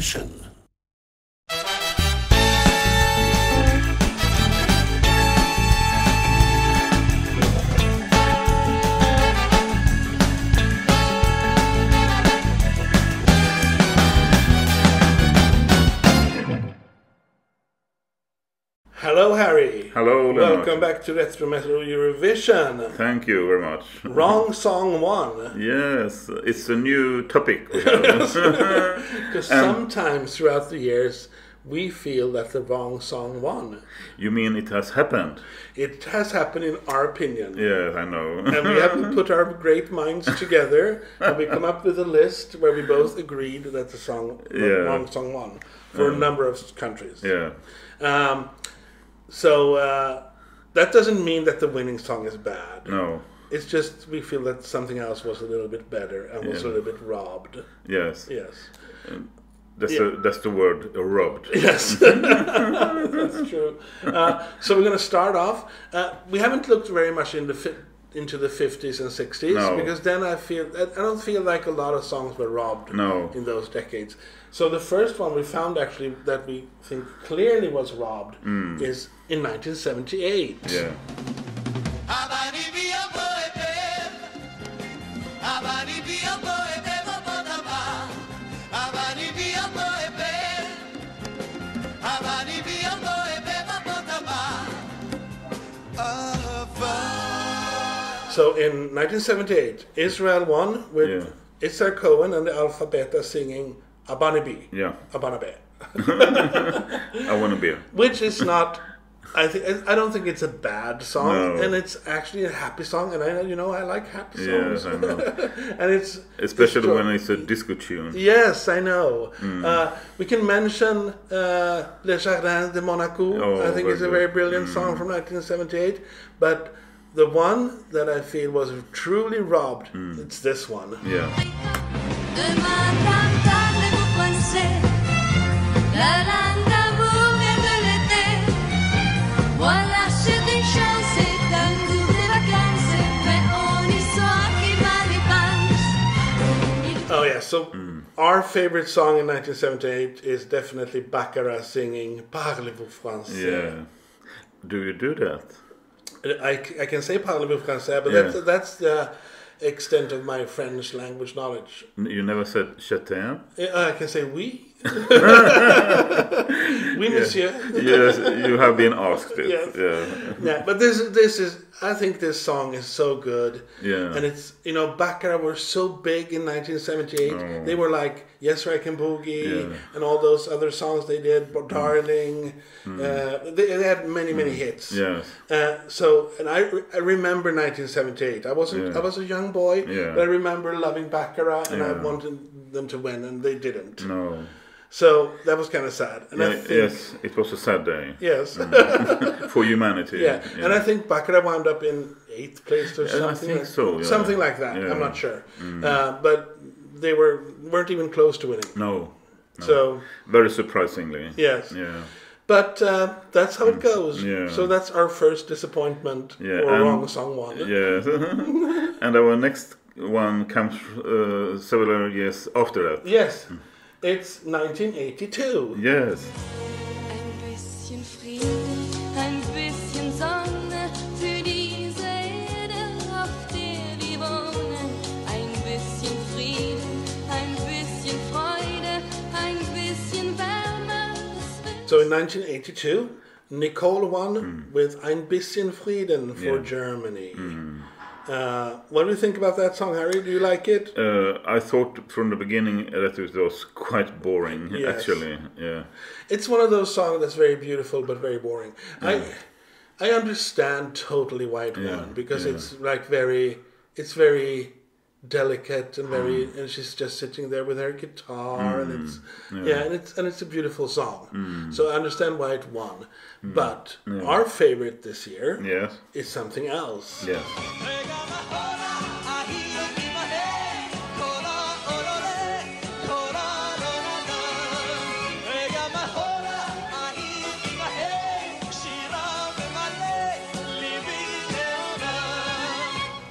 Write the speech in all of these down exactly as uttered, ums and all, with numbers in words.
Eurovision. Hello, Harry. Hello, Leonard. Welcome back to Retro Metal Eurovision. Thank you very much. Wrong song one. Yes, it's a new topic we have. Because sometimes throughout the years we feel that the wrong song won. You mean it has happened? It has happened in our opinion. Yes, I know. And we have to put our great minds together and we come up with a list where we both agreed that the song, the Yeah. wrong song won for a number of countries. Yeah. Um, so uh, that doesn't mean that the winning song is bad. No. It's just we feel that something else was a little bit better and was a Yeah. little bit robbed. Yes. Yes. That's Yeah. the that's the word, uh, robbed. Yes, that's true. Uh, so we're going to start off. Uh, we haven't looked very much in the fi- into the fifties and sixties No. because then I feel I I don't feel like a lot of songs were robbed No. in those decades. So the first one we found actually that we think clearly was robbed is in nineteen seventy-eight. Yeah. So in nineteen seventy-eight, Israel won with Yeah. Itzhar Cohen and the Alpha Beta singing Abani B. Yeah. Abana Be. I want a beer. Which is not, I think I don't think it's a bad song, No. and it's actually a happy song, and I you know I like happy songs. Yes, I know. And it's Especially it's when it's a disco tune. Yes, I know. Mm. Uh, we can mention uh, Le Jardin de Monaco. Oh, I think very it's a good. very brilliant song from nineteen seventy-eight. But the one that I feel was truly robbed, Mm. it's this one. Yeah. Demain, parlez-vous français, la langue d'amour et de l'été. Voilà, c'est une chance, c'est un goût de vacances, mais on y sent qui mal y pense. Oh yeah, so our favorite song in nineteen seventy-eight is definitely Baccarat singing Parlez-vous français? Yeah. Do you do that? I, I can say Parlez-vous français, but Yeah. that's, that's the extent of my French language knowledge. You never said je t'aime? I can say oui. Oui, monsieur. Yes, you have been asked it. Yes. Yeah. Yeah, but this this is I think this song is so good. Yeah. And it's you know Baccarat were so big in nineteen seventy-eight. Oh. They were like Yes I Can Boogie Yeah. and all those other songs they did, but Darling. Uh, they, they had many many hits. Yes. Uh, so and I, I remember nineteen seventy-eight. I wasn't Yeah. I was a young boy, Yeah. but I remember loving Baccarat and I Yeah. wanted them to win and they didn't. No. So that was kind of sad. And I Yeah, think, yes, it was a sad day Yes. for humanity. Yeah, and I think Baccarat wound up in eighth place or Yeah, I something. think like, so, yeah. Something like that. Yeah. I'm not sure, uh, but they were weren't even close to winning. no. no. So Very surprisingly. yes, Yeah. but uh, that's how it goes. Yeah. So that's our first disappointment Yeah, or and- wrong song one. Yes. And our next one comes uh, several years after that. Yes, it's nineteen eighty-two. Yes. Ein bisschen Frieden, ein bisschen Sonne für diese Erde, auf der wir wohnen. Ein bisschen Frieden, ein bisschen Freude, ein bisschen Wärme. Es wird So in nineteen eighty-two, Nicole won with Ein bisschen Frieden for Yeah. Germany. Uh, what do you think about that song, Harry? Do you like it? Uh, I thought from the beginning that it was quite boring, Yes. actually. Yeah. It's one of those songs that's very beautiful but very boring. I I understand totally why it Yeah, won because yeah. it's like very it's very delicate and very Mm. and she's just sitting there with her guitar and it's yeah. and it's and it's a beautiful song. Mm. So I understand why it won. But our favorite this year Yes. is something else. Yes.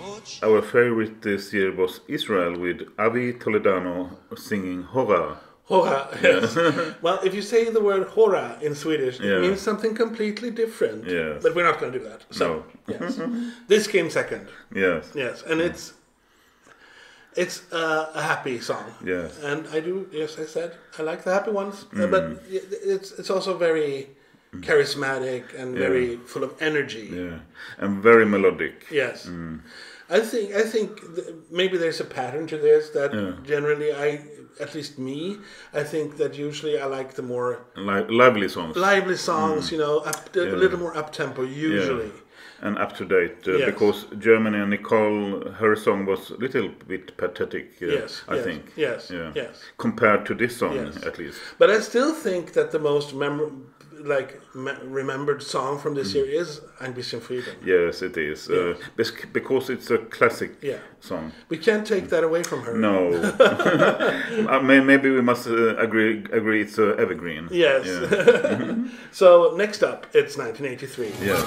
Our favorite this year was Israel with Avi Toledano singing Hora. Hora, yes. Well, if you say the word hora in Swedish, Yeah. it means something completely different. Yes. But we're not going to do that. So, No. yes. This came second. Yes. Yes, and it's it's uh, a happy song. Yes. And I do, yes, I said I like the happy ones, uh, but it's it's also very charismatic and very full of energy. Yeah. And very melodic. Yes. I think I think th- maybe there's a pattern to this that Yeah. generally I, at least me, I think that usually I like the more Li- lively songs. lively songs, you know, up, a Yeah. little more up tempo usually. Yeah. And up to date, uh, Yes. because Germany and Nicole, her song was a little bit pathetic, uh, Yes, I yes, think. yes, Yeah. yes. Compared to this song, Yes. at least. But I still think that the most mem- like me- remembered song from this year is Ein bisschen Frieden. Yes, it is. Uh, Yes. bes- because it's a classic Yeah. song. We can't take that away from her. No. uh, may- maybe we must uh, agree agree it's uh, evergreen. Yes. Yeah. So next up, it's nineteen eighty-three. Yeah.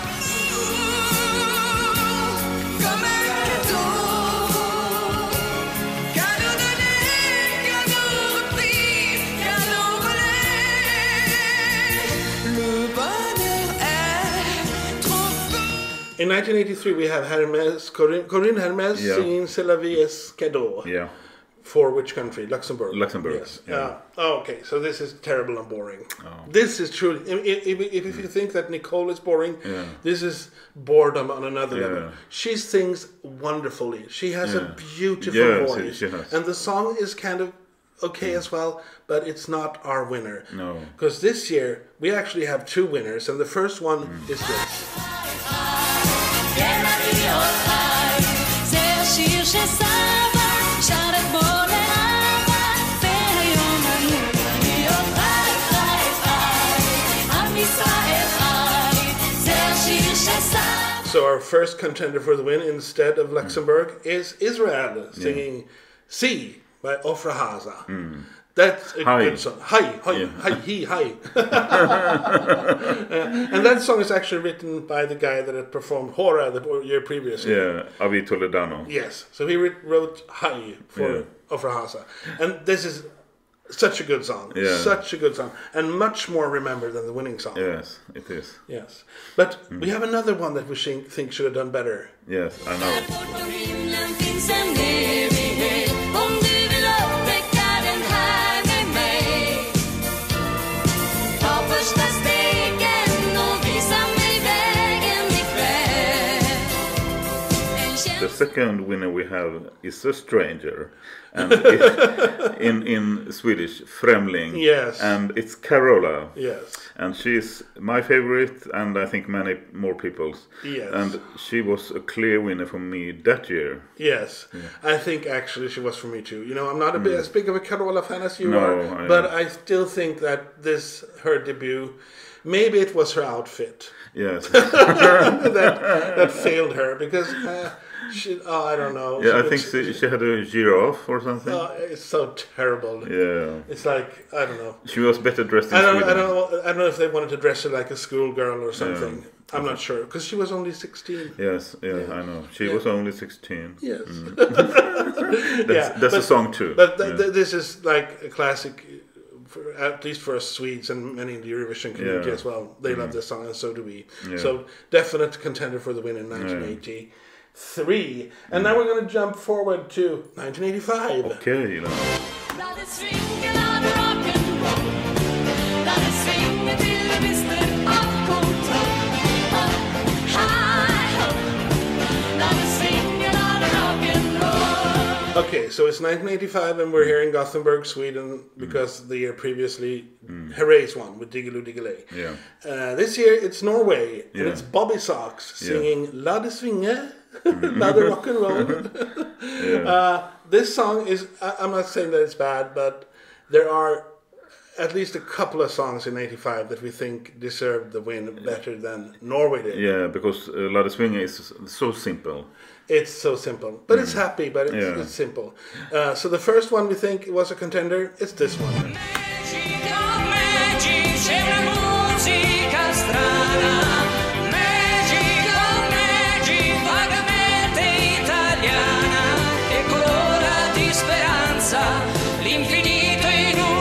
Comme un cadeau, cadeau donné, cadeau repris, cadeau volé. Le bonheur est trop beau. In nineteen eighty-three, we have Hermes, Corinne, Corinne Hermes Yeah. singing C'est la vie est cadeau. Yeah. For which country? Luxembourg. Luxembourg, Yes. yeah. Uh, oh, okay, so this is terrible and boring. Oh. This is truly. If, if, if if you think that Nicole is boring, Yeah. this is boredom on another Yeah. level. She sings wonderfully. She has Yeah. a beautiful Yes, voice, she has. and the song is kind of okay as well, but it's not our winner. No. Because this year we actually have two winners, and the first one Mm. is this. So our first contender for the win instead of Luxembourg is Israel singing "See" by Ofra Haza. That's a Hi. good song. Hi, hi, Yeah. hi, he, hi. Uh, and that song is actually written by the guy that had performed Hora the year previously. Yeah. Avi Toledano. Yes, so he writ- wrote "Hi" for Yeah. Ofra Haza, and this is such a good song. Yeah. Such a good song, and much more remembered than the winning song. Yes, it is. Yes, but we have another one that we think think should have done better. Yes, I know. På himlen finns en evighet. Om du vill upptäcka den här med mig, ta första stegen och visa mig vägen ikväll. En The känsla second winner we have is a stranger, and it, in in Swedish, Främling. Yes. And it's Carola. Yes. And she's my favorite, and I think many more people's. Yes. And she was a clear winner for me that year. Yes, I think actually she was for me too. You know, I'm not a bit, as big of a Carola fan as you No, are, I but know. I still think that this her debut. Maybe it was her outfit Yes. that that failed her because uh, she. Oh, I don't know. Yeah, I She think was- she, she had a giraffe or something. Oh, it's so terrible. Yeah. It's like I don't know. She was better dressed in I don't. Sweden. I don't know. I don't know if they wanted to dress her like a schoolgirl or something. I'm not sure because she was only sixteen. Yes, yeah, I know. She was only sixteen. Yes. That's, Yeah, that's a but- song too. But th- yeah. th- this is like a classic, for, at least for us Swedes and many in the Eurovision community Yeah. as well. They love this song, and so do we. Yeah. So definite contender for the win in nineteen eighty-three. And now we're going to jump forward to nineteen eighty-five. Okej, okay, Låt det svinga av rock'n'roll. Låt det svinga till det mister av kontroll. Hi-ho. Låt det svinga av rock'n'roll. Okay, so it's nineteen eighty-five, and we're here in Gothenburg, Sweden, because the year previously, Herreys won with Diggiloo Diggiley. Yeah. Uh, this year it's Norway, and Yeah. it's Bobby Sox Yeah. singing La de Svinge, La de Rock and Roll. Yeah. Uh, this song is, I, I'm not saying that it's bad, but there are at least a couple of songs in eighty-five that we think deserved the win better than Norway did. Yeah, because uh, La de Swinga is so simple. It's so simple, but it's happy, but it's, Yeah. it's simple. Uh, so the first one we think was a contender, it's this one. Magic of magic, c'è una musica strana. Magic of magic, vagamente italiana. E colora di speranza, l'infinito in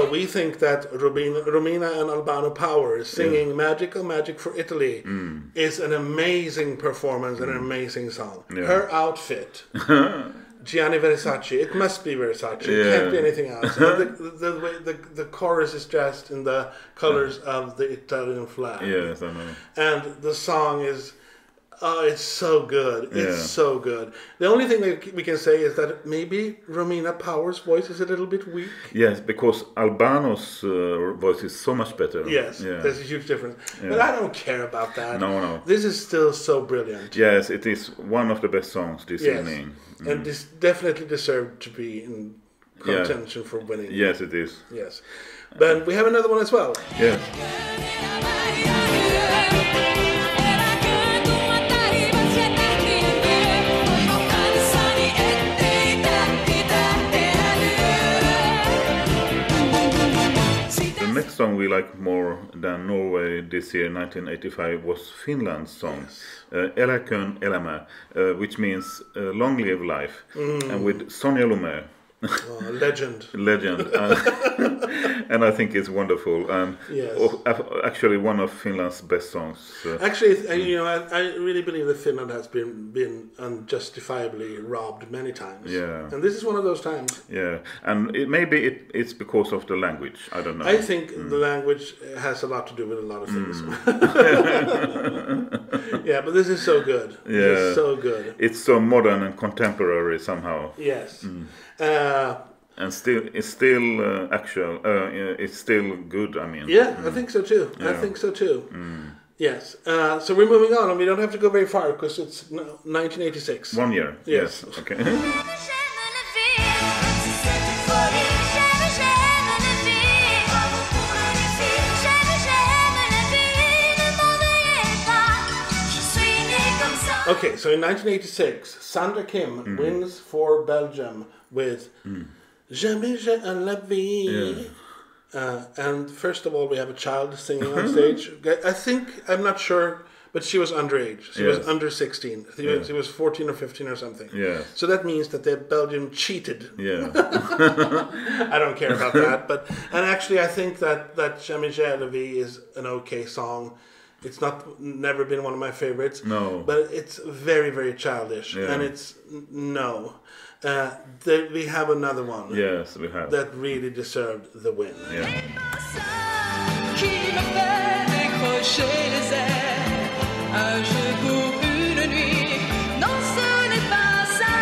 So we think that Romina, Romina and Albano Power singing Magical Magic for Italy is an amazing performance and an amazing song. Yeah. Her outfit, Gianni Versace, it must be Versace, it Yeah. can't be anything else. And the, the, the, way the, the chorus is dressed in the colors of the Italian flag. Yes, I know. And the song is, oh, it's so good. It's Yeah. so good. The only thing that we can say is that maybe Romina Power's voice is a little bit weak. Yes, because Albano's uh, voice is so much better. Yes, Yeah. there's a huge difference. But Yeah. I don't care about that. No, no. This is still so brilliant. Yes, it is one of the best songs this Yes. evening. And this definitely deserved to be in contention for winning. Yes, it is. Yes. But we have another one as well. Yes. The next song we like more than Norway this year, nineteen eighty-five, was Finland's song, uh, Eläköön elämä, uh, which means uh, long live life, and with Sonja Lumme. Oh, a legend. Legend, uh, and I think it's wonderful, and Yes. o- ac- actually one of Finland's best songs. Uh, Actually, th- you know, I, I really believe that Finland has been been unjustifiably robbed many times. Yeah. And this is one of those times. yeah, and it, maybe it, it's because of the language. I don't know. I think the language has a lot to do with a lot of things. Yeah, but this is so good. This Yeah. is so good. It's so modern and contemporary somehow, Yes. Uh, and still it's still uh, actual. Uh, yeah, it's still good. I mean, yeah, I think so too. I Yeah. think so too. Yes. Uh, so we're moving on, and we don't have to go very far because it's no- nineteen eighty-six. one year. Yes. Okay. J'aime la vie, cette folie. J'aime, j'aime la vie. Bravo pour la vie. J'aime, j'aime la vie. Ne m'en veuillez pas. Je suis née comme ça. Okay, so in nineteen eighty-six, Sandra Kim wins for Belgium with Jamais j'ai un la vie. Yeah. Uh, and first of all, we have a child singing on stage. I think, I'm not sure, but she was underage. She was Yes. under sixteen. She, Yeah. was, she was fourteen or fifteen or something. Yeah. So that means that the Belgium cheated. Yeah. I don't care about that. But and actually, I think that that Jamais j'ai la vie is an okay song. It's not never been one of my favorites. No. But it's very very childish, Yeah. and it's n- no. Uh, there, we have another one Yes, we have. that really deserved the win. Yeah. Qui me fait décrocher les airs. Un jeu pour une nuit. Non, ce n'est pas ça.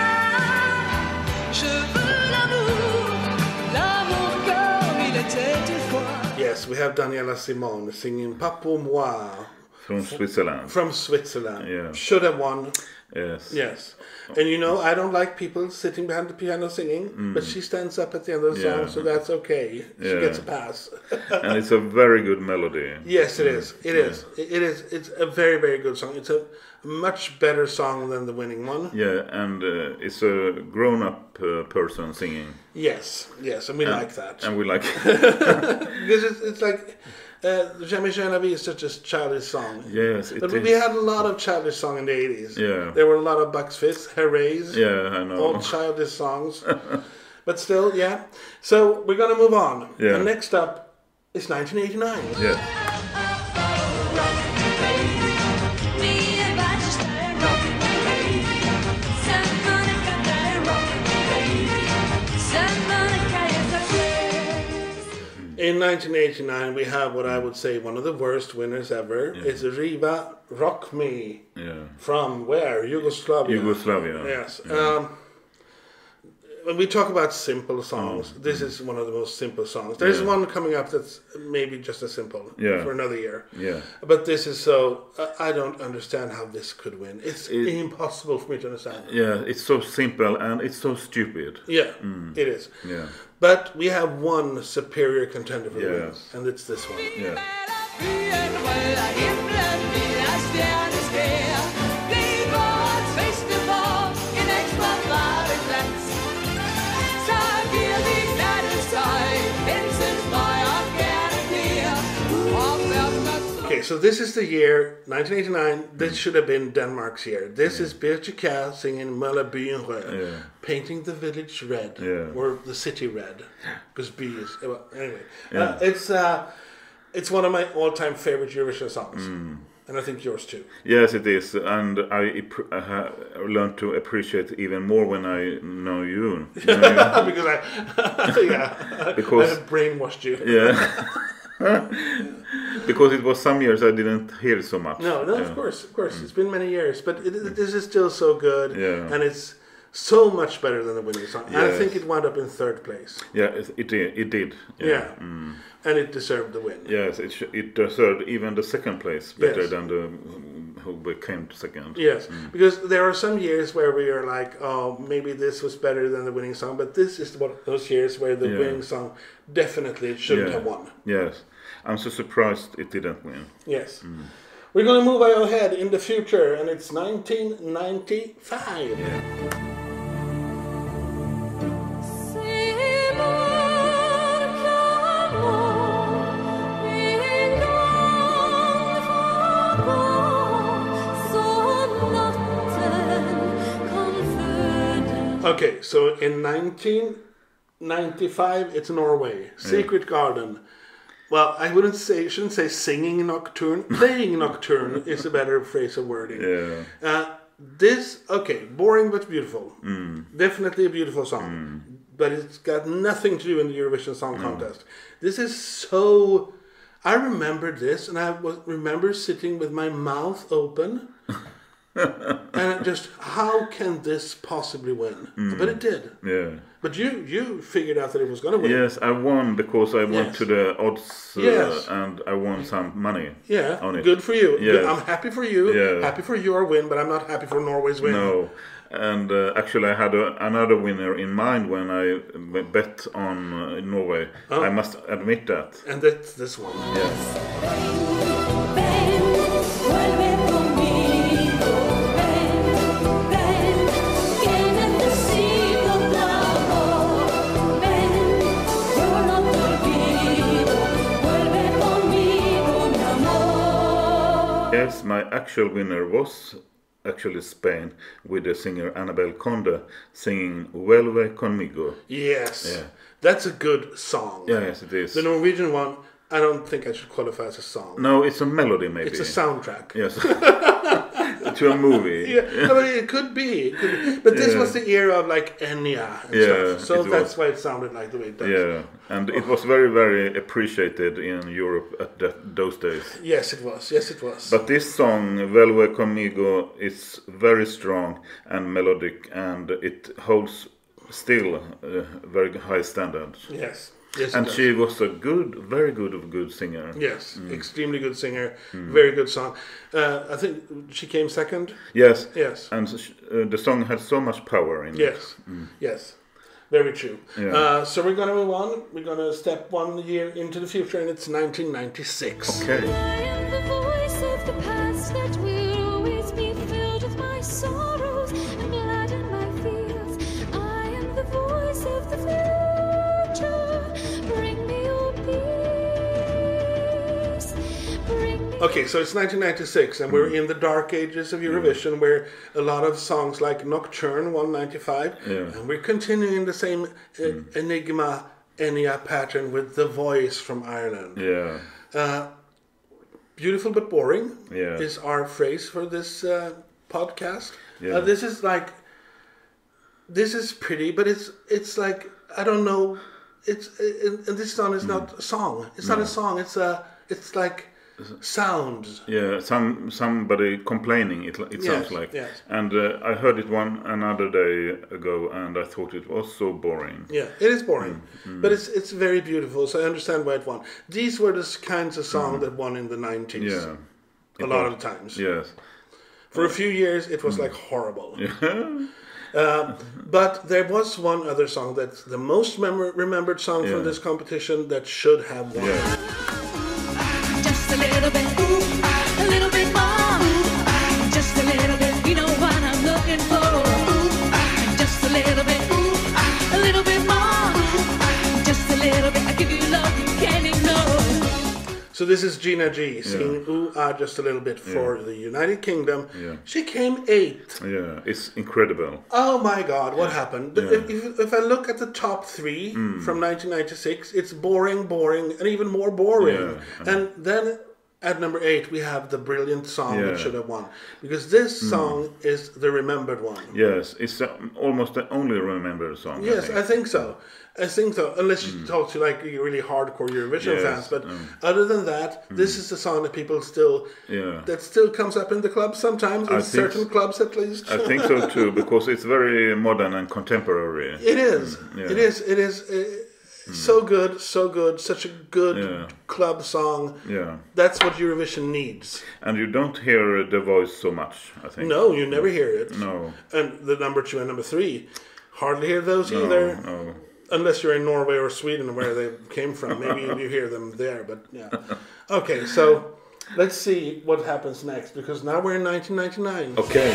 Je veux l'amour. L'amour comme il était une fois. Yes, we have Daniela Simone singing Pas pour moi From Switzerland. from Switzerland. Yeah. Should have won. Yes. Yes. And you know, I don't like people sitting behind the piano singing, but she stands up at the end of the song, Yeah. so that's okay. She Yeah. gets a pass. And it's a very good melody. Yes, it is. It is. It it is. It's a very, very good song. It's a much better song than the winning one. Yeah, and uh, it's a grown-up uh, person singing, Yes, yes, and we like that. and we like. Because it's, it's like, uh, Jamais j'ai la vie is such a childish song. Yes, it But is. we had a lot of childish songs in the eighties. Yeah. There were a lot of Bucks Fizz, Hoorays, Yeah, I know. all childish songs. But still, yeah. So we're going to move on. Yeah. And next up is nineteen eighty-nine. Yeah. In nineteen eighty-nine, we have what I would say one of the worst winners ever. It's Riva Rock Me Yeah. from where? Yugoslavia. Yugoslavia. Yes. Um, when we talk about simple songs, this is one of the most simple songs. There's Yeah. one coming up that's maybe just as simple Yeah. for another year. Yeah. But this is so, uh, I don't understand how this could win. It's It- impossible for me to understand. Yeah, it's so simple and it's so stupid. Yeah, it is. Yeah. But we have one superior contender for the win, Yes. and it's this one. Yeah. so this is the year nineteen eighty-nine. This should have been Denmark's year. This is Birte Kjær singing Møller Byen Rød, Yeah. painting the village red, Yeah. or the city red, because B is well, anyway. Yeah. Uh, it's uh, it's one of my all-time favorite Eurovision songs, and I think yours too. Yes, it is, and I, ap- I ha- learned to appreciate it even more when I know you. You know, Because I, yeah, Because- I have brainwashed you. yeah. Because it was some years I didn't hear it so much. No, no, Yeah. of course, of course. It's been many years, but it, it- this is still so good, Yeah. and it's so much better than the winning song. And I Yes. think it wound up in third place. Yeah, it it did. It did. Yeah, and it deserved the win. Yes, it sh- it deserved even the second place better Yes. than the who became second. Yes, because there are some years where we are like, oh, maybe this was better than the winning song, but this is one of those years where the Yeah. winning song definitely shouldn't Yeah. have won. Yes, I'm so surprised it didn't win. Yes. We're going to move ahead in the future, and it's nineteen ninety-five. Okay, so in nineteen ninety-five, it's Norway. Secret Garden. Well, I wouldn't say, shouldn't say singing nocturne. Playing nocturne is a better phrase of wording. Yeah. Uh, this, okay, boring but beautiful. Definitely a beautiful song. But it's got nothing to do in the Eurovision Song Contest. This is so... I remember this, and I was remember sitting with my mouth open. And just, how can this possibly win? But it did. Yeah. But you you figured out that it was going to win. Yes, I won because I went Yes. to the odds uh, Yes. and I won some money. Yeah, on it. good for you. Yes. I'm happy for you. Yeah. Happy for your win, but I'm not happy for Norway's win. No, and uh, actually I had a, another winner in mind when I bet on uh, Norway. Oh. I must admit that. And that's this one. Yes. Yes, my actual winner was actually Spain with the singer Annabel Conde singing Vuelve conmigo. Yes. Yeah. That's a good song. Yes, it is. The Norwegian one, I don't think I should qualify as a song. No, it's a melody maybe. It's a soundtrack. Yes. To a movie. Yeah, no, but it could be. It could be. But this Yeah. was the era of like Enya and Yeah, stuff. So it that's was. why it sounded like the way it does. Yeah, and it was very, very appreciated in Europe at that, those days. Yes, it was. Yes, it was. But this song, Vuelve conmigo, is very strong and melodic, and it holds still uh, very high standards. yes. Yes, it And does. she was a good, very good, good singer. Yes, Mm. extremely good singer. Very good song. Uh, I think she came second. Yes. Yes. And sh- uh, the song had so much power in it. Yes, yes, very true. Yeah. Uh, so we're going to move on. We're going to step one year into the future, and it's nineteen ninety-six. Okay. I am the voice of the past that will always be filled with my sorrows and gladden my fears. I am the voice of the future. Bring me your peace. Bring me Okay, so it's nineteen ninety-six, and we're in the dark ages of Eurovision, where a lot of songs like Nocturne won ninety-five, Yeah. and we're continuing the same uh, Enigma Enya pattern with The Voice from Ireland. Yeah. Uh, beautiful but boring Yeah. is our phrase for this uh, podcast. Yeah. Uh, this is like, this is pretty, but it's it's like, I don't know. It's and and this song is not a song. It's not a song. It's a. It's like sounds. Yeah, some somebody complaining. It it Yes, sounds like. yes. And uh, I heard it one another day ago, and I thought it was so boring. Yeah, it is boring, but it's it's very beautiful. So I understand why it won. These were the kinds of songs that won in the nineties. Yeah. a It lot was- of times. Yes. For a few years, it was like horrible. Uh, but there was one other song that's the most mem- remembered song from Yeah. this competition that should have won. Yeah. Just a little bit, ooh, a little bit more. Just a little bit, you know what I'm looking for. Ooh, just a little bit, ooh, a little bit more. Just a little bit, I give you love you can't ignore. So this is Gina G singing Ooh Ah Just a Little Bit for the United Kingdom. Yeah. She came eighth. Yeah, it's incredible. Oh my God, what happened? Yeah. If, if, if I look at the top three from nineteen ninety-six, it's boring, boring, and even more boring. Yeah. And then at number eight, we have the brilliant song Yeah. that should have won. Because this song is the remembered one. Yes, it's uh, almost the only remembered song. Yes, I think. I think so. I think so. Unless you talk to like really hardcore Eurovision Yes, fans, but um, other than that, this is the song that people still Yeah. that still comes up in the clubs sometimes in I think certain s- clubs at least. I think so too, because it's very modern and contemporary. It is. yeah. It is. It is. Uh, So good, so good, such a good Yeah. club song. Yeah, That's what Eurovision needs. and you don't hear the voice so much, I think. No, you never hear it. No. And the number two and number three, hardly hear those No, either. no. Unless you're in Norway or Sweden, where they came from. Maybe you hear them there, but yeah. Okay, so let's see what happens next, because now we're in nineteen ninety-nine. Okay.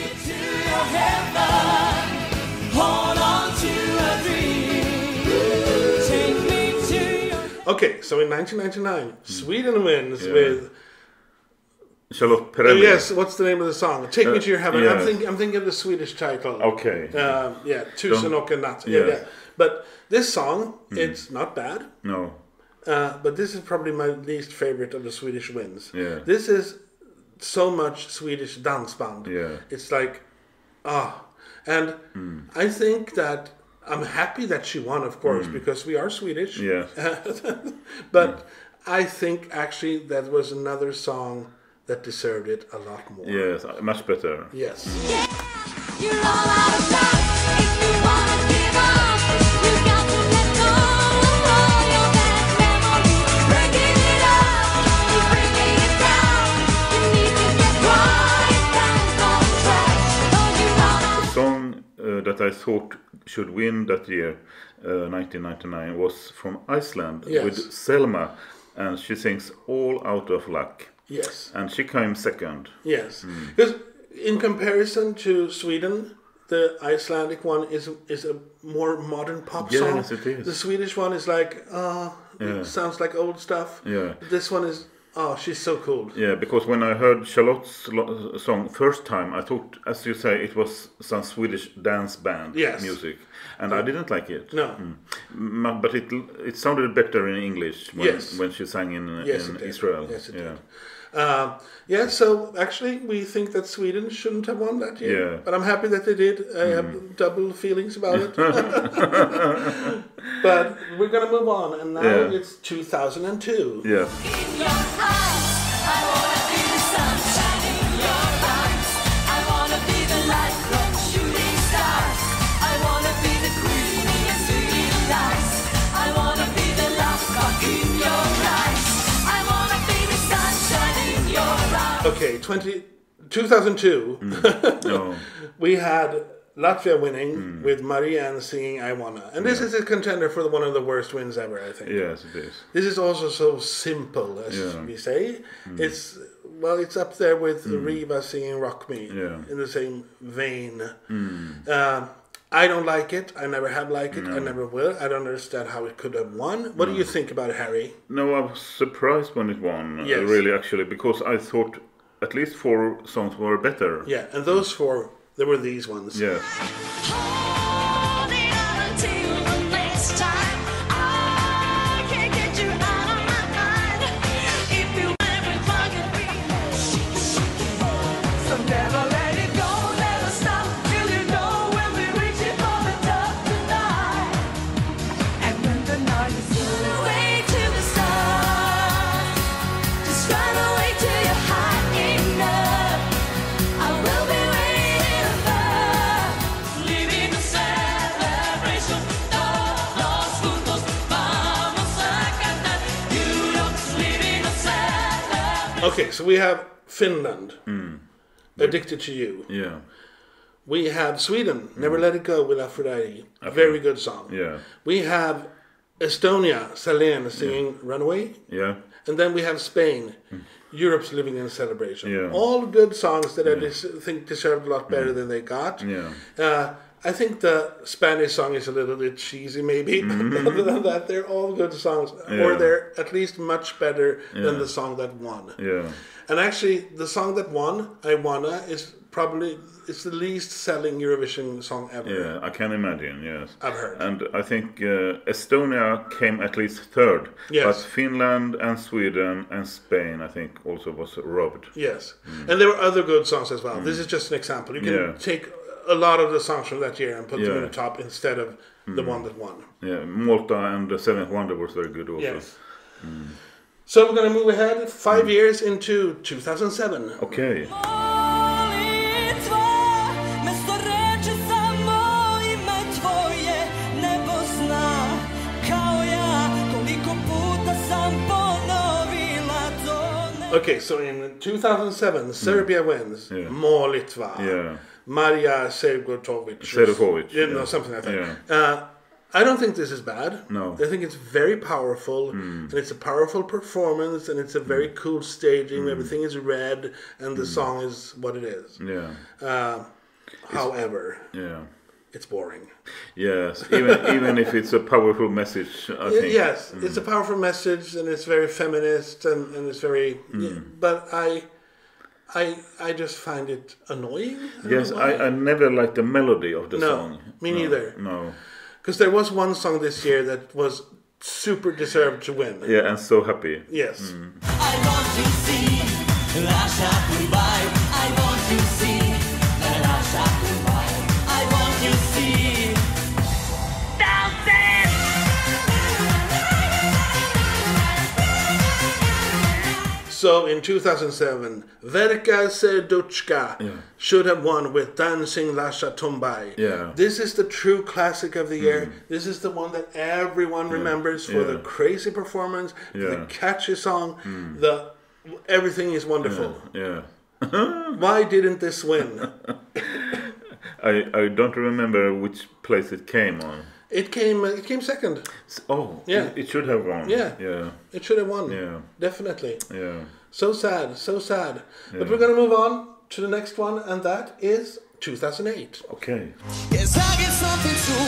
Hold on to a dream. Take me to your Okay, so in nineteen ninety-nine, Sweden wins Yeah. with... Charlotte Oh, Perrelli. yes, what's the name of the song? Take Me Uh, to Your Heaven. I'm, yes. think, I'm thinking of the Swedish title. Okay. Uh, yeah, Tusen och en natt. Yeah, Yeah. yeah. But this song, it's not bad. No. Uh, but this is probably my least favorite of the Swedish wins. Yeah. This is so much Swedish dansband. Yeah. It's like, ah. And I think that I'm happy that she won, of course, because we are Swedish. Yeah. But I think actually that was another song that deserved it a lot more. Yes, much better. Yes. Yeah, you're all out of luck. If you wanna give up, you got to let go of all your bad memories. Breaking it up, you're breaking it down. You need to get right back on track. Don't you know? The song uh, that I thought should win that year, uh, nineteen ninety-nine, was from Iceland Yes. with Selma, and she sings All Out of Luck. Yes. And she came second. Yes. Because in comparison to Sweden, the Icelandic one is is a more modern pop Yes, song. it is. The Swedish one is like, uh, Yeah. it sounds like old stuff. Yeah. This one is, oh, she's so cool. Yeah, because when I heard Charlotte's lo- song first time, I thought, as you say, it was some Swedish dance band Yes. music, and I didn't like it. No. Mm, but it it sounded better in English when, Yes. when she sang in, Yes, in it did. Israel. Yes, it yeah. did. Uh, yeah, so actually we think that Sweden shouldn't have won that year. Yeah. But I'm happy that they did. I have double feelings about it. But we're going to move on. And now Yeah. it's two thousand two. Yeah. in your eyes. I wanna be the sunshine in your eyes. I wanna be the light from shooting stars. I wanna be the queenie and sweet lies. I wanna be the love spark in your eyes. I wanna be the sunshine in your eyes. Okay, twenty, two thousand two. No. We had Latvia winning with Marianne singing I Wanna. And this is a contender for the, one of the worst wins ever, I think. Yes, it is. This is also so simple, as Yeah. we say. It's, well, it's up there with Riva singing Rock Me Yeah. in the same vein. Uh, I don't like it. I never have liked it. I never will. I don't understand how it could have won. What do you think about it, Harry? No, I was surprised when it won. uh, Yes. really, actually, because I thought at least four songs were better. Yeah, and those four, there were these ones. Yes. Holding on until the next time. I can't get you out of my mind. If you ever forget me, So never let it go, never stop till you know when we reach it for the top tonight. And when the night is run away to the stars. Just run away till you're high enough. I will be waiting above. living a celebration, todos juntos vamos a cantar. Europe's living a celebration. Okay, so we have Finland, Addicted to You. Yeah. We have Sweden, Never Let It Go with Aphrodite. Very good song. Yeah. We have Estonia, Selene singing Runaway. Yeah. And then we have Spain, Europe's Living in Celebration. Yeah. All good songs that I dis- think deserved a lot better than they got. Yeah. Uh, I think the Spanish song is a little bit cheesy, maybe. Mm-hmm. Other than that, they're all good songs, Yeah. or they're at least much better than Yeah. the song that won. Yeah. And actually, the song that won, I Wanna, is probably it's the least selling Eurovision song ever. Yeah, I can imagine, yes. I've heard. And I think uh, Estonia came at least third. Yes. But Finland and Sweden and Spain, I think, also was robbed. Yes, and there were other good songs as well. This is just an example. You can Yeah. take a lot of the songs from that year and put them in Yeah. the top instead of the one that won. Yeah, Malta and the Seventh Wonder was very good also. Yes. So we're going to move ahead five years into two thousand seven. Okay. Molitva, mesto reči samo ime tvoje, nebo zna, kao ja, koliko puta sam ponovila to ne... Okay, so in two thousand seven, Serbia wins. Yeah. Molitva. Yeah. Maria Sergotovic. Sergotovic, Yeah, no, yeah. something like that. Yeah. Uh, I don't think this is bad. No. I think it's very powerful, and it's a powerful performance, and it's a very cool staging. Everything is red, and the song is what it is. Yeah. Uh, however, Yeah. it's boring. Yes. Even even if it's a powerful message, I Y- think. Yes, it's a powerful message, and it's very feminist, and, and it's very. Yeah, but I, I, I just find it annoying. I don't Yes, know why. I, I never liked the melody of the No, song. me No, neither. No. Because there was one song this year that was super deserved to win. Yeah, and so happy. Yes. I want to see Rasha Kubai. I want to see Rasha Kubai. I want to see Thousand. So in two thousand seven, Verka Serduchka should have won with Dancing Lasha Tumbai. Yeah. This is the true classic of the year. This is the one that everyone remembers for the Yeah. crazy performance, for the Yeah. catchy song, the everything is wonderful. Yeah. Why didn't this win? I, I don't remember which place it came on. It came it came second. S- Oh, Yeah. it, it should have won. Yeah. Yeah. It should have won. Yeah. Definitely. Yeah. So sad, so sad. But we're going to move on to the next one, and that is two thousand eight. Okay. Yes, I get something to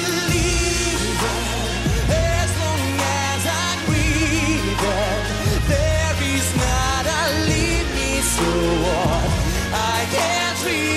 believe in. As long as I breathe, there is not a limit to what I can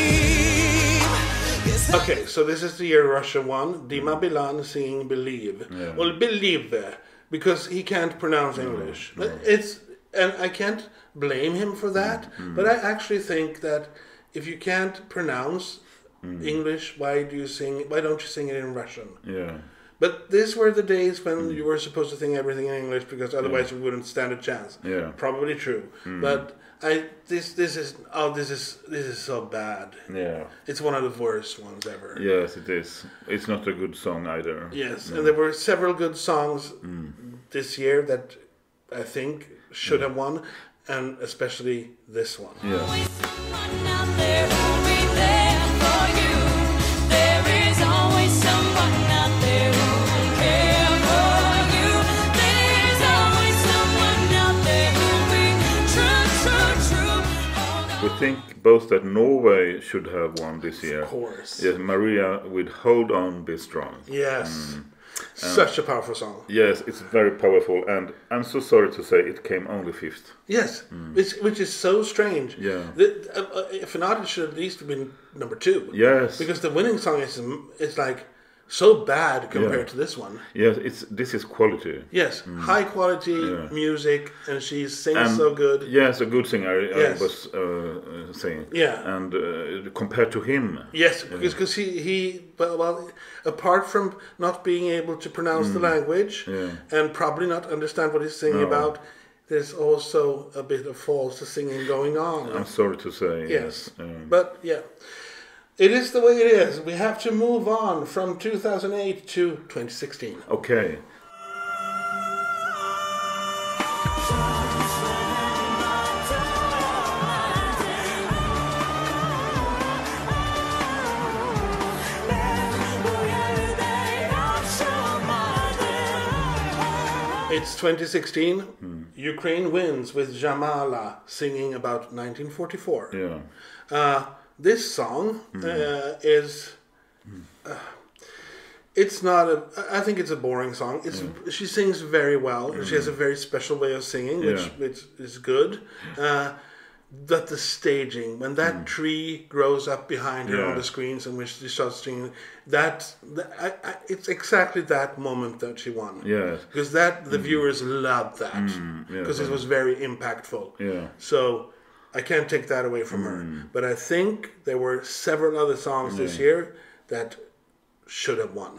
dream. Yes, I- Okay, so this is the year Russia won. Dima Bilan singing Believe. Yeah. Well, Believe, because he can't pronounce English. It's and I can't blame him for that, but I actually think that if you can't pronounce English, why do you sing why don't you sing it in Russian? Yeah. But these were the days when you were supposed to sing everything in English because otherwise you wouldn't stand a chance. Yeah. Probably true. But I this this is oh this is this is so bad. Yeah. It's one of the worst ones ever. Yes, it is. It's not a good song either. Yes, and there were several good songs this year that I think should have won, and especially this one. Yeah. Always someone out there who'll be there for you. There is always someone out there who will care for you. There's always someone out there who'll be true, true, true. Hold on. We think both that Norway should have won this year. Of course. Yes, Maria with Hold On, Be Strong. Yes. Such a powerful song. Yes, it's very powerful, and I'm so sorry to say it came only fifth. Yes, which, which is so strange. Yeah. The, uh, uh, if not, it should at least have been number two. Yes. Because the winning song is is like so bad compared Yeah. to this one. Yes, it's this is quality. Yes, high quality Yeah. music, and she sings And so good. Yes, a good singer. I Yes. was uh, uh, saying. Yeah. And uh, compared to him. Yes, because cause he, he well, well, apart from not being able to pronounce the language Yeah. and probably not understand what he's singing No. about, there's also a bit of false singing going on. I'm sorry to say. yes, Um, but yeah, it is the way it is. We have to move on from two thousand eight to twenty sixteen. okay. It's twenty sixteen. Ukraine wins with Jamala singing about nineteen forty-four. Yeah. Uh, this song uh, is Uh, it's not a. I think it's a boring song. It's Mm. she sings very well. She has a very special way of singing, which Yeah. which is good. Uh, but the staging, when that tree grows up behind her Mm. Yeah. on the screens, and when she starts singing, that, that I, I, it's exactly that moment that she won. Yes. Because that the viewers loved that Mm, yeah, because it was very impactful. Yeah. So I can't take that away from her. But I think there were several other songs this year that should have won.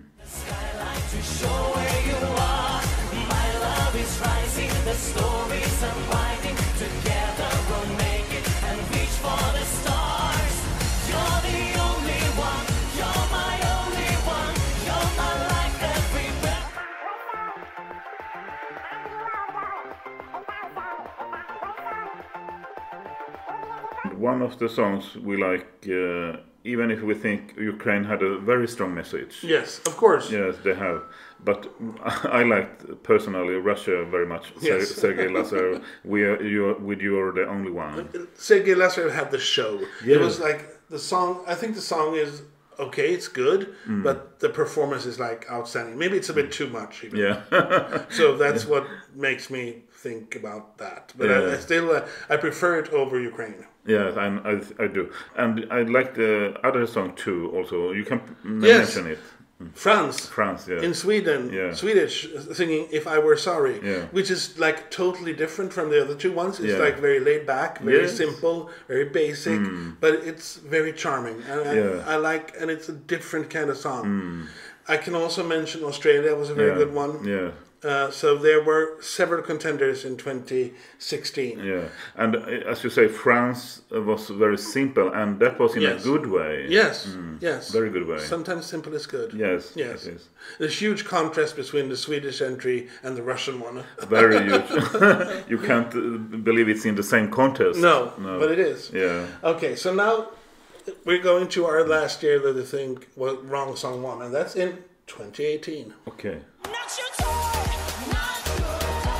One of the songs we like, uh, even if we think Ukraine had a very strong message. Yes, of course. Yes, they have. But I liked personally Russia very much. Yes. Ser- Sergei Lazarev, we are, you with you are the only one. Sergei Lazarev had the show. Yeah. It was like the song. I think the song is okay. It's good, Mm. but the performance is like outstanding. Maybe it's a bit too much. Even. Yeah. So that's what makes me think about that. But I, Yeah. I still uh, I prefer it over Ukraine. Yes, I'm, I, I do. And I like the other song too, also. You can m- Yes. mention it. France. France, yeah. In Sweden, Yeah. Swedish singing "If I Were Sorry," Yeah. which is like totally different from the other two ones. It's Yeah. like very laid back, very Yes. simple, very basic, but it's very charming. And I, Yeah. Mm. I like, and it's a different kind of song. I can also mention Australia was a very yeah. good one. Yeah. Uh, so there were several contenders in twenty sixteen. Yeah, and uh, as you say, France uh, was very simple, and that was in Yes. a good way. Yes, yes. Very good way. Sometimes simple is good. Yes, Yes. it is. There's huge contrast between the Swedish entry and the Russian one. Very huge. You can't uh, believe it's in the same contest. No, No. but it is. Yeah. Okay, so now we're going to our last year that I think was wrong song one, and that's in twenty eighteen. Okay. Not your toy, not your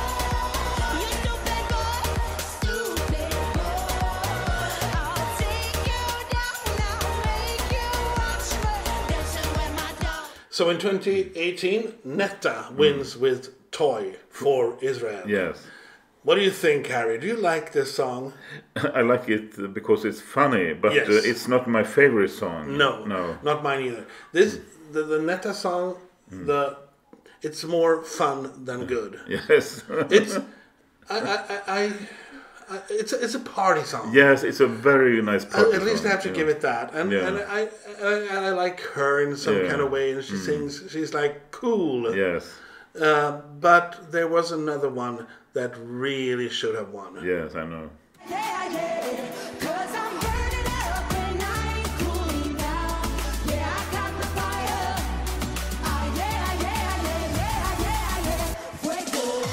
toy. You stupid boy, stupid boy. I'll take you down, I'll make you watch me dancing with my dog. So in twenty eighteen, Netta wins with Toy for Israel. Yes. What do you think, Harry? Do you like this song? I like it because it's funny, but Yes. uh, it's not my favorite song. No, No. not mine either. This the, the Netta song, the it's more fun than good. Yes. It's I, I, I, I I it's a, it's a party song. Yes, it's a very nice I, party at least I song, have to yeah. give it that, and Yeah. and I, I and I like her in some Yeah. kind of way, and she sings. She's like cool. Yes. Uh, but there was another one that really should have won. Yes, I know. Yeah, yeah, 'cause I'm burning up and I ain't cooling down. Yeah, I got the fire. Ah, yeah, yeah, yeah, yeah, yeah, yeah. Fuego.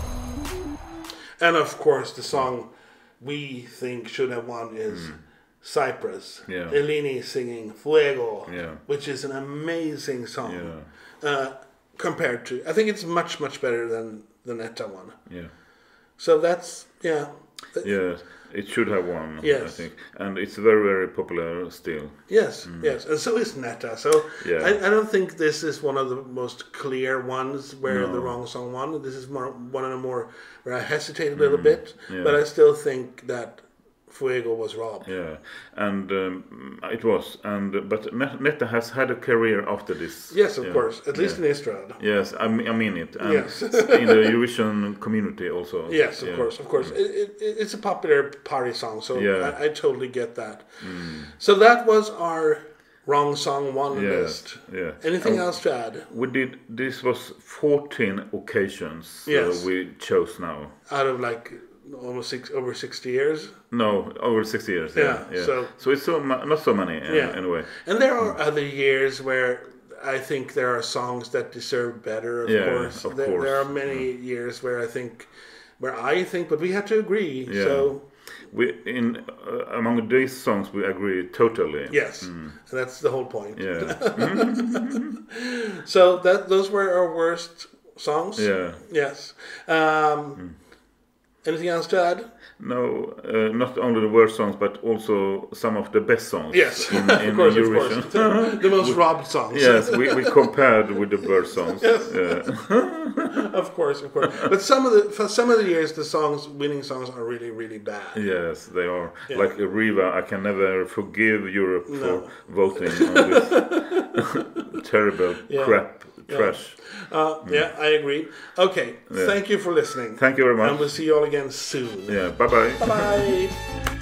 And of course, the song we think should have won is Cyprus. Mm. Yeah. Eleni singing Fuego, Yeah. which is an amazing song. Yeah. Uh, compared to, I think it's much much better than the Netta one. Yeah. So that's yeah. Th- Yes, it should have won, I Yes. think. And it's very, very popular still. Yes, yes, and so is Netta. So Mm. Yeah. I, I don't think this is one of the most clear ones where No. the wrong song won. This is more one of the more where I hesitate a little bit, Mm. yeah. but I still think that Fuego was robbed. Yeah, and um, it was. And but Net- Netta has had a career after this. Yes, of Yeah. course, at least Yeah. in Israel. Yes, I mean, I mean it. And Yes. in the Eurovision community also. Yes, of Yeah. course, of course. It, it, it's a popular party song, so Yeah. Mm. I, I totally get that. So that was our wrong song one Yeah, list. yeah. Anything Um, else to add? We did. This was fourteen occasions. Yes. uh, we chose now. Out of like almost six over sixty years. No, over six years. Yeah, Yeah, yeah. so- So, it's so ma- not so many. Uh, Yeah. Anyway. And there are other years where I think there are songs that deserve better, of Yeah, course. of there, course. there are many years where I think, where I think, but we have to agree. Yeah. So, We in uh, among these songs we agree totally. yes, and that's the whole point. Yeah. So that those were our worst songs. Yeah. Yes. Um, Anything else to add? No, uh, not only the worst songs, but also some of the best songs. Yes, in, in of course, Eurovision. of course. The most robbed songs. Yes, we, we compared with the worst songs. Yeah. Of course, of course. But some of the for some of the years, the songs, winning songs, are really, really bad. Yes, they are. Yeah. Like Riva, I can never forgive Europe No. for voting on this terrible Yeah. crap Yeah. trash. Uh, yeah, I agree. Okay, thank you for listening. Thank you very much. And we'll see you all again soon. Yeah, bye bye. Bye.